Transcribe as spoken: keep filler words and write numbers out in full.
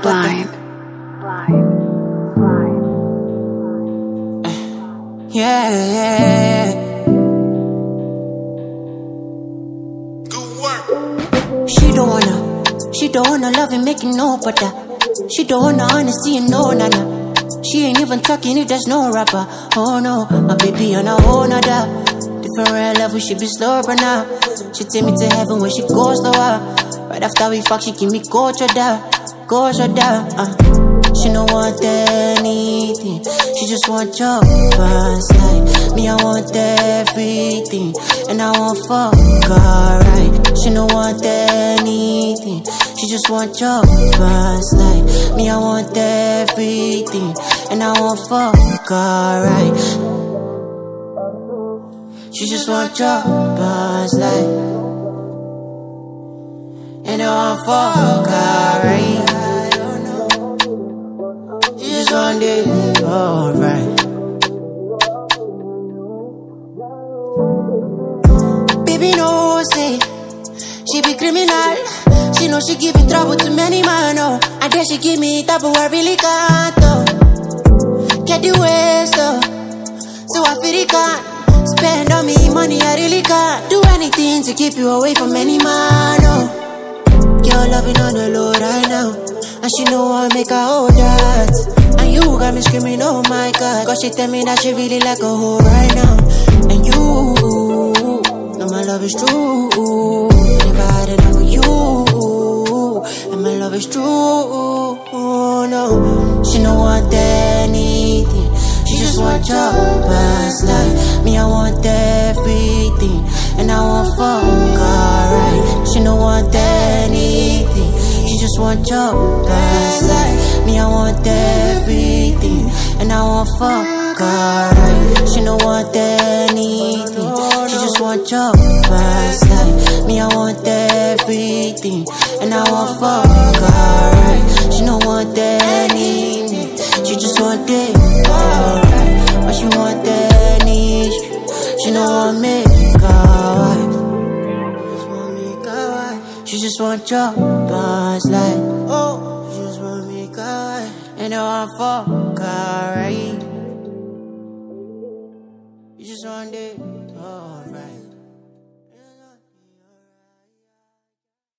Blind. Yeah, yeah, yeah. Good work. She don't wanna, she don't wanna love and make it no butter. She don't wanna honesty and no nana. She ain't even talking if there's no rapper. Oh no, my baby on a whole nother. Different level, she be slow but now. She take me to heaven when she goes slower. Right after we fuck, she give me go shoulder, go shoulder. Uh. She don't want anything, she just want your past life. Me, I want everything, and I want fuck her right. She don't want anything, she just want your past life. Me, I want everything, and I want fuck her right. She just want your past life, and I want fuck her right. Just one day, alright. Baby no say she be criminal. She know she giving trouble to many man, oh. And then she give me trouble I really can't, oh. Get the waste, oh. So I feel it can't spend on me money, I really can't do anything to keep you away from any man, oh. You're loving on the low right now, and she know I make her hold that. And you got me screaming, oh my God, cause she tell me that she really like a hoe right now. And you know my love is true, never had enough of you, and my love is true. No, she don't want anything, she just want your past life. Me, I want everything, and I want fuck her right. She don't want anything, she just want your past life. Me, I want everything, and I want fuck her right. She don't want anything, she just want your past life. Me, I want everything, and I want fuck her right. She don't want anything, she just want it alright. But she want anything, she don't want me wife. She just want your past life. Oh, she just want me wife, and I want fuck her right. You just want it.